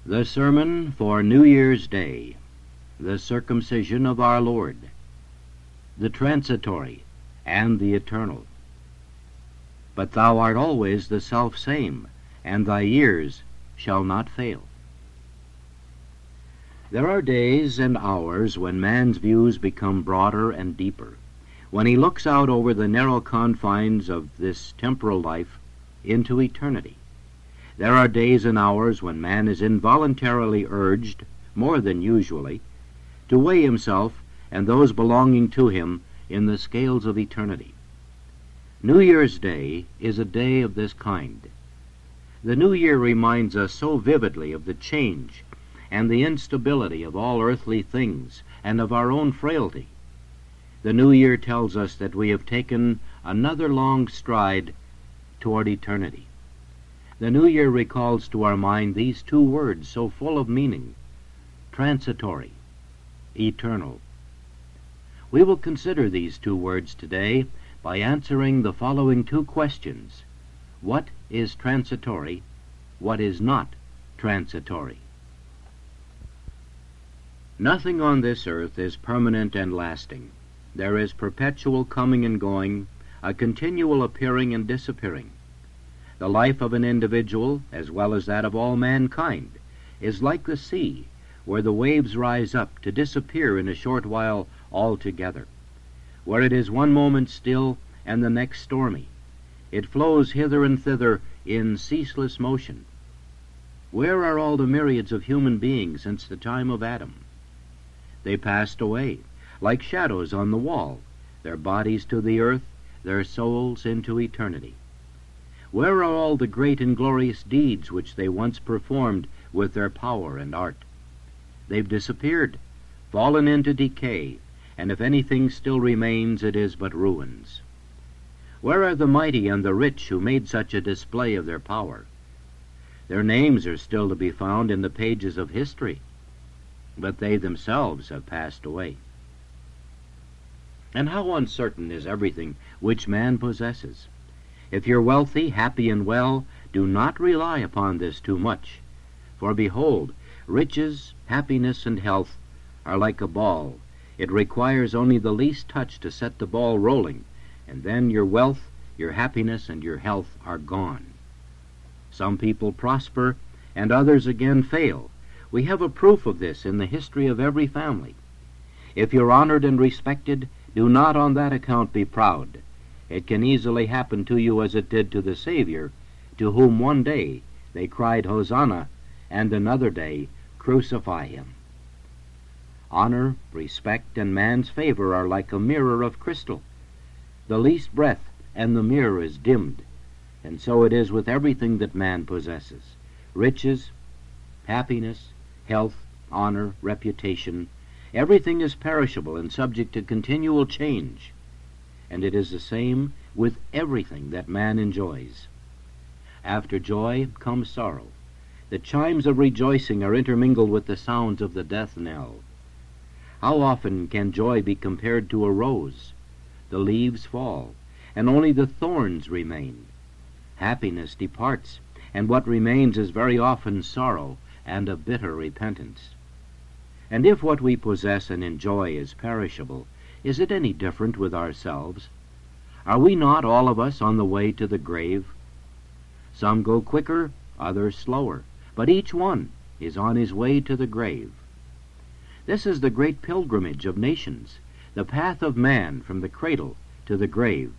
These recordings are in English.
The sermon for New Year's Day, the circumcision of our Lord, the transitory and the eternal. But thou art always the self-same, and thy years shall not fail. There are days and hours when man's views become broader and deeper, when he looks out over the narrow confines of this temporal life into eternity. There are days and hours when man is involuntarily urged, more than usually, to weigh himself and those belonging to him in the scales of eternity. New Year's Day is a day of this kind. The New Year reminds us so vividly of the change and the instability of all earthly things and of our own frailty. The New Year tells us that we have taken another long stride toward eternity. The New Year recalls to our mind these two words so full of meaning: transitory, eternal. We will consider these two words today by answering the following two questions. What is transitory? What is not transitory? Nothing on this earth is permanent and lasting. There is perpetual coming and going, a continual appearing and disappearing. The life of an individual, as well as that of all mankind, is like the sea, where the waves rise up to disappear in a short while altogether, where it is one moment still and the next stormy. It flows hither and thither in ceaseless motion. Where are all the myriads of human beings since the time of Adam? They passed away, like shadows on the wall, their bodies to the earth, their souls into eternity. Where are all the great and glorious deeds which they once performed with their power and art? They've disappeared, fallen into decay, and if anything still remains, it is but ruins. Where are the mighty and the rich who made such a display of their power? Their names are still to be found in the pages of history, but they themselves have passed away. And how uncertain is everything which man possesses! If you're wealthy, happy, and well, do not rely upon this too much. For behold, riches, happiness, and health are like a ball. It requires only the least touch to set the ball rolling, and then your wealth, your happiness, and your health are gone. Some people prosper, and others again fail. We have a proof of this in the history of every family. If you're honored and respected, do not on that account be proud. It can easily happen to you as it did to the Savior, to whom one day they cried Hosanna, and another day, Crucify him. Honor, respect, and man's favor are like a mirror of crystal. The least breath, and the mirror is dimmed. And so it is with everything that man possesses. Riches, happiness, health, honor, reputation, everything is perishable and subject to continual change. And it is the same with everything that man enjoys. After joy comes sorrow. The chimes of rejoicing are intermingled with the sounds of the death knell. How often can joy be compared to a rose? The leaves fall, and only the thorns remain. Happiness departs, and what remains is very often sorrow and a bitter repentance. And if what we possess and enjoy is perishable, is it any different with ourselves? Are we not, all of us, on the way to the grave? Some go quicker, others slower, but each one is on his way to the grave. This is the great pilgrimage of nations, the path of man from the cradle to the grave.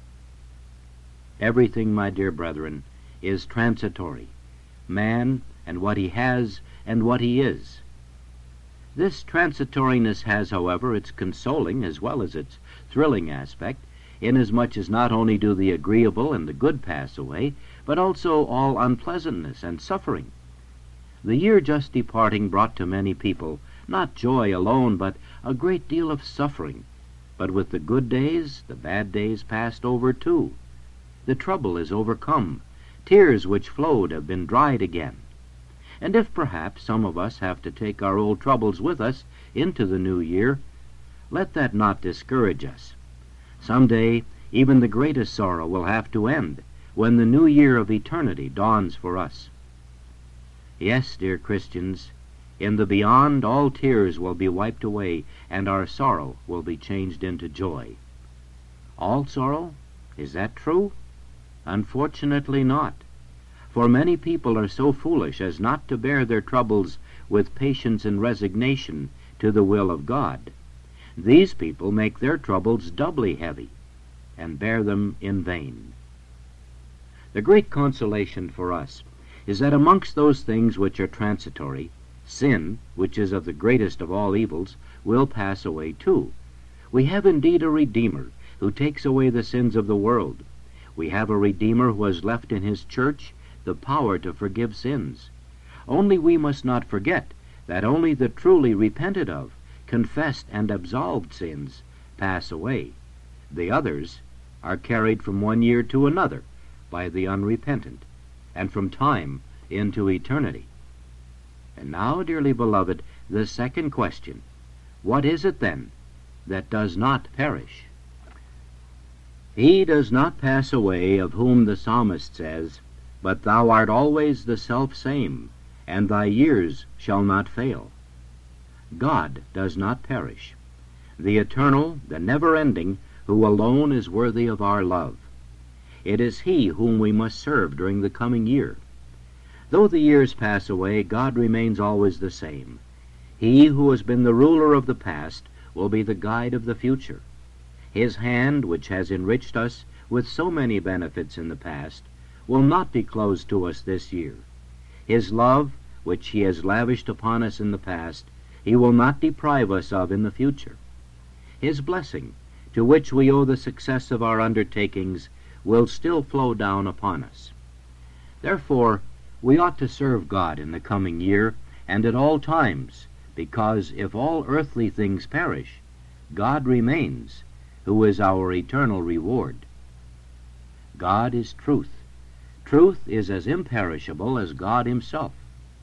Everything, my dear brethren, is transitory, man and what he has and what he is. This transitoriness has, however, its consoling as well as its thrilling aspect, inasmuch as not only do the agreeable and the good pass away, but also all unpleasantness and suffering. The year just departing brought to many people not joy alone, but a great deal of suffering. But with the good days, the bad days passed over too. The trouble is overcome. Tears which flowed have been dried again. And if perhaps some of us have to take our old troubles with us into the new year, let that not discourage us. Some day even the greatest sorrow will have to end, when the new year of eternity dawns for us. Yes, dear Christians, in the beyond all tears will be wiped away, and our sorrow will be changed into joy. All sorrow? Is that true? Unfortunately not. For many people are so foolish as not to bear their troubles with patience and resignation to the will of God. These people make their troubles doubly heavy, and bear them in vain. The great consolation for us is that amongst those things which are transitory, sin, which is of the greatest of all evils, will pass away too. We have indeed a Redeemer who takes away the sins of the world. We have a Redeemer who has left in his church the power to forgive sins. Only we must not forget that only the truly repented of, confessed and absolved sins pass away. The others are carried from one year to another by the unrepentant, and from time into eternity. And now, dearly beloved, the second question. What is it then that does not perish? He does not pass away of whom the psalmist says, "But thou art always the self-same, and thy years shall not fail." God does not perish. The eternal, the never-ending, who alone is worthy of our love. It is he whom we must serve during the coming year. Though the years pass away, God remains always the same. He who has been the ruler of the past will be the guide of the future. His hand, which has enriched us with so many benefits in the past, will not be closed to us this year. His love, which he has lavished upon us in the past, he will not deprive us of in the future. His blessing, to which we owe the success of our undertakings, will still flow down upon us. Therefore, we ought to serve God in the coming year and at all times, because if all earthly things perish, God remains, who is our eternal reward. God is truth. Truth is as imperishable as God himself.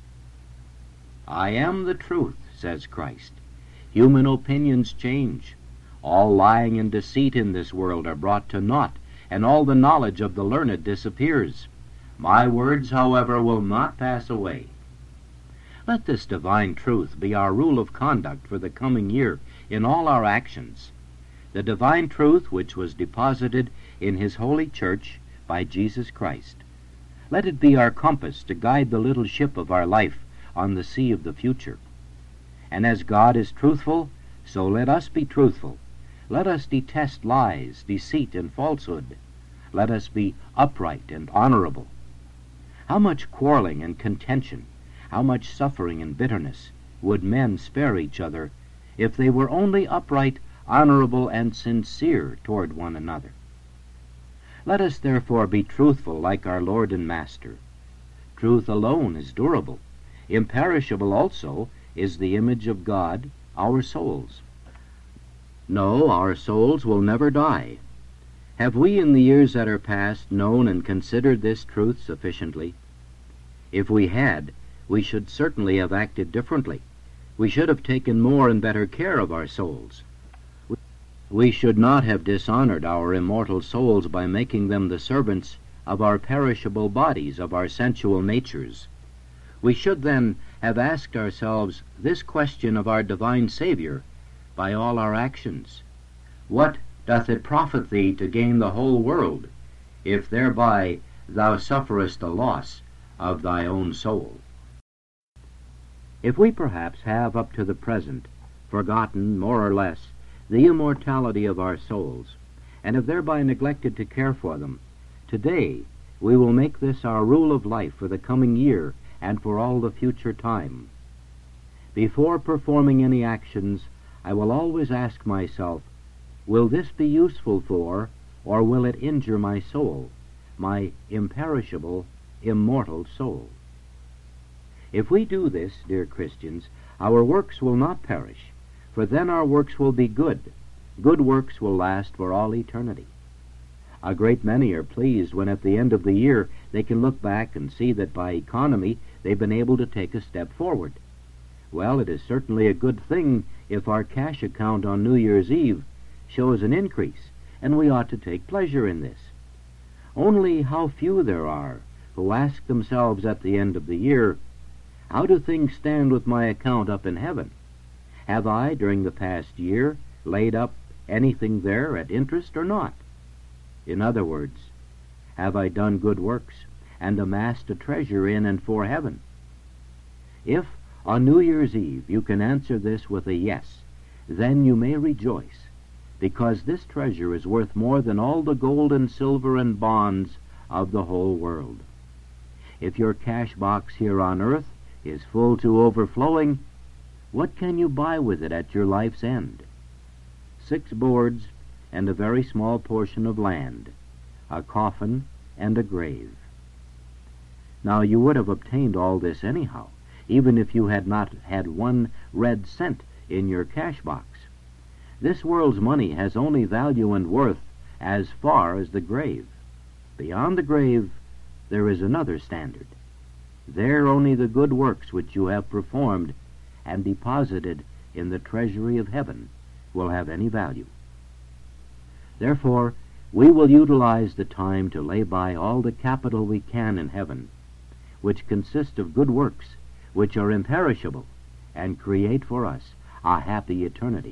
"I am the truth," says Christ. Human opinions change. All lying and deceit in this world are brought to naught, and all the knowledge of the learned disappears. My words, however, will not pass away. Let this divine truth be our rule of conduct for the coming year in all our actions. The divine truth which was deposited in his holy church by Jesus Christ. Let it be our compass to guide the little ship of our life on the sea of the future. And as God is truthful, so let us be truthful. Let us detest lies, deceit, and falsehood. Let us be upright and honorable. How much quarreling and contention, how much suffering and bitterness would men spare each other if they were only upright, honorable, and sincere toward one another. Let us therefore be truthful like our Lord and Master. Truth alone is durable. Imperishable also is the image of God, our souls. No, our souls will never die. Have we in the years that are past known and considered this truth sufficiently? If we had, we should certainly have acted differently. We should have taken more and better care of our souls. We should not have dishonored our immortal souls by making them the servants of our perishable bodies, of our sensual natures. We should then have asked ourselves this question of our divine Savior by all our actions: What doth it profit thee to gain the whole world, if thereby thou sufferest the loss of thy own soul? If we perhaps have up to the present forgotten, more or less, the immortality of our souls, and have thereby neglected to care for them, today we will make this our rule of life for the coming year and for all the future time. Before performing any actions, I will always ask myself, will this be useful for, or will it injure my soul, my imperishable, immortal soul? If we do this, dear Christians, our works will not perish, for then our works will be good. Good works will last for all eternity. A great many are pleased when at the end of the year they can look back and see that by economy they've been able to take a step forward. Well, it is certainly a good thing if our cash account on New Year's Eve shows an increase, and we ought to take pleasure in this. Only how few there are who ask themselves at the end of the year, How do things stand with my account up in heaven? Have I, during the past year, laid up anything there at interest or not? In other words, have I done good works and amassed a treasure in and for heaven? If on New Year's Eve you can answer this with a yes, then you may rejoice, because this treasure is worth more than all the gold and silver and bonds of the whole world. If your cash box here on earth is full to overflowing, what can you buy with it at your life's end? 6 boards and a very small portion of land, a coffin and a grave. Now you would have obtained all this anyhow, even if you had not had 1 red cent in your cash box. This world's money has only value and worth as far as the grave. Beyond the grave there is another standard. There only the good works which you have performed and deposited in the treasury of heaven will have any value. Therefore, we will utilize the time to lay by all the capital we can in heaven, which consist of good works which are imperishable and create for us a happy eternity.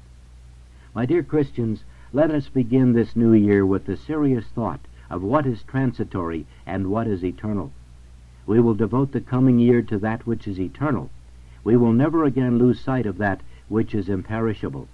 My dear Christians, let us begin this new year with the serious thought of what is transitory and what is eternal. We will devote the coming year to that which is eternal. We will never again lose sight of that which is imperishable.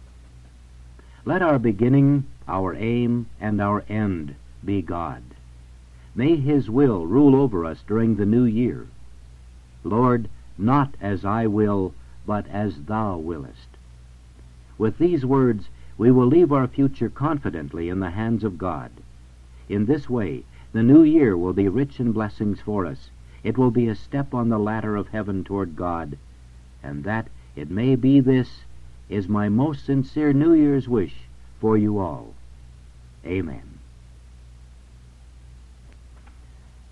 Let our beginning, our aim, and our end be God. May His will rule over us during the new year. Lord, not as I will, but as Thou willest. With these words, we will leave our future confidently in the hands of God. In this way, the new year will be rich in blessings for us. It will be a step on the ladder of heaven toward God, and that it may be this is my most sincere New Year's wish for you all. Amen.